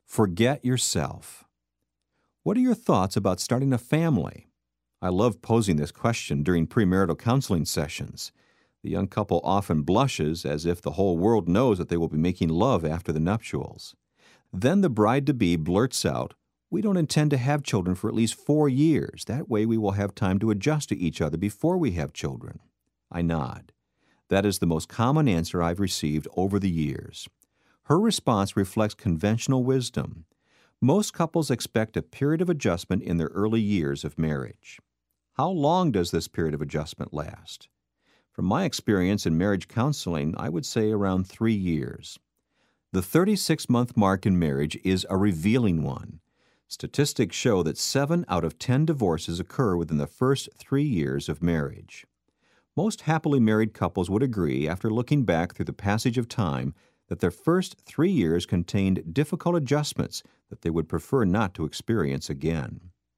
Forget yourself. What are your thoughts about starting a family? I love posing this question during premarital counseling sessions. The young couple often blushes as if the whole world knows that they will be making love after the nuptials. Then the bride-to-be blurts out, "We don't intend to have children for at least 4 years. That way we will have time to adjust to each other before we have children." I nod. That is the most common answer I've received over the years. Her response reflects conventional wisdom. Most couples expect a period of adjustment in their early years of marriage. How long does this period of adjustment last? From my experience in marriage counseling, I would say around 3 years. The 36-month mark in marriage is a revealing one. Statistics show that 7 out of 10 divorces occur within the first 3 years of marriage. Most happily married couples would agree, after looking back through the passage of time, that their first 3 years contained difficult adjustments that they would prefer not to experience again.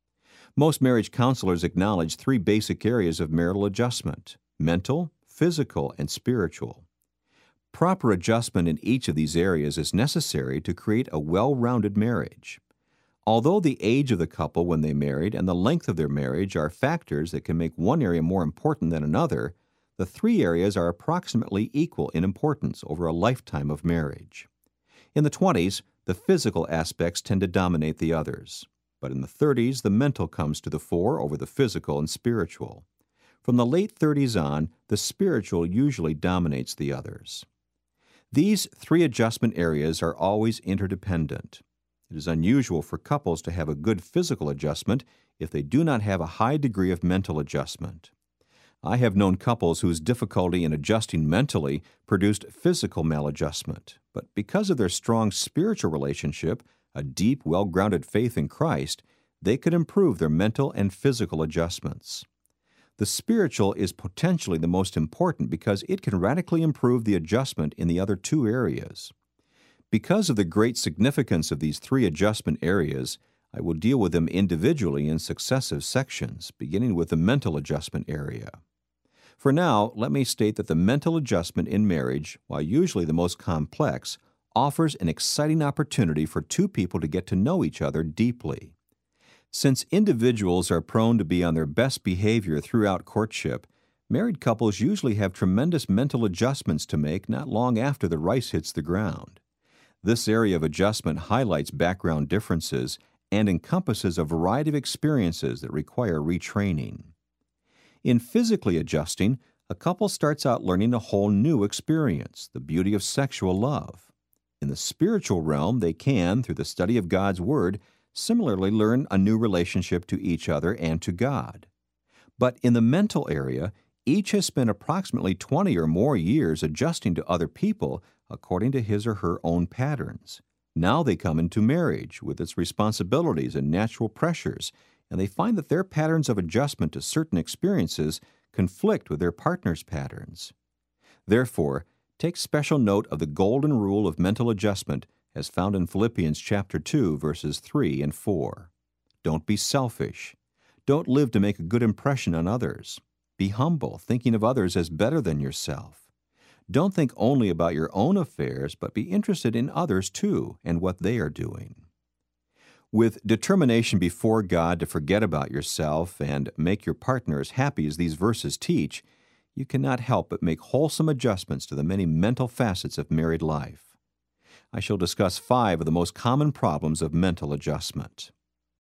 Most marriage counselors acknowledge 3 basic areas of marital adjustment: mental, physical, and spiritual. Proper adjustment in each of these areas is necessary to create a well-rounded marriage. Although the age of the couple when they married and the length of their marriage are factors that can make one area more important than another, the 3 areas are approximately equal in importance over a lifetime of marriage. In the 20s, the physical aspects tend to dominate the others. But in the 30s, the mental comes to the fore over the physical and spiritual. From the late 30s on, the spiritual usually dominates the others. These 3 adjustment areas are always interdependent. It is unusual for couples to have a good physical adjustment if they do not have a high degree of mental adjustment. I have known couples whose difficulty in adjusting mentally produced physical maladjustment, but because of their strong spiritual relationship, a deep, well-grounded faith in Christ, they could improve their mental and physical adjustments. The spiritual is potentially the most important because it can radically improve the adjustment in the other 2 areas. Because of the great significance of these 3 adjustment areas, I will deal with them individually in successive sections, beginning with the mental adjustment area. For now, let me state that the mental adjustment in marriage, while usually the most complex, offers an exciting opportunity for 2 people to get to know each other deeply. Since individuals are prone to be on their best behavior throughout courtship, married couples usually have tremendous mental adjustments to make not long after the rice hits the ground. This area of adjustment highlights background differences and encompasses a variety of experiences that require retraining. In physically adjusting, a couple starts out learning a whole new experience, the beauty of sexual love. In the spiritual realm, they can, through the study of God's Word, similarly learn a new relationship to each other and to God. But in the mental area, each has spent approximately 20 or more years adjusting to other people according to his or her own patterns. Now they come into marriage with its responsibilities and natural pressures, and they find that their patterns of adjustment to certain experiences conflict with their partner's patterns. Therefore, take special note of the golden rule of mental adjustment as found in Philippians chapter 2, verses 3 and 4. Don't be selfish. Don't live to make a good impression on others. Be humble, thinking of others as better than yourself. Don't think only about your own affairs, but be interested in others too and what they are doing. With determination before God to forget about yourself and make your partner as happy as these verses teach, you cannot help but make wholesome adjustments to the many mental facets of married life. I shall discuss 5 of the most common problems of mental adjustment.